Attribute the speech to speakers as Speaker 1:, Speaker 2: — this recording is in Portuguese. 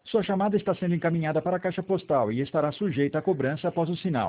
Speaker 1: Sua chamada está sendo encaminhada para a caixa postal e estará sujeita a cobrança após o sinal.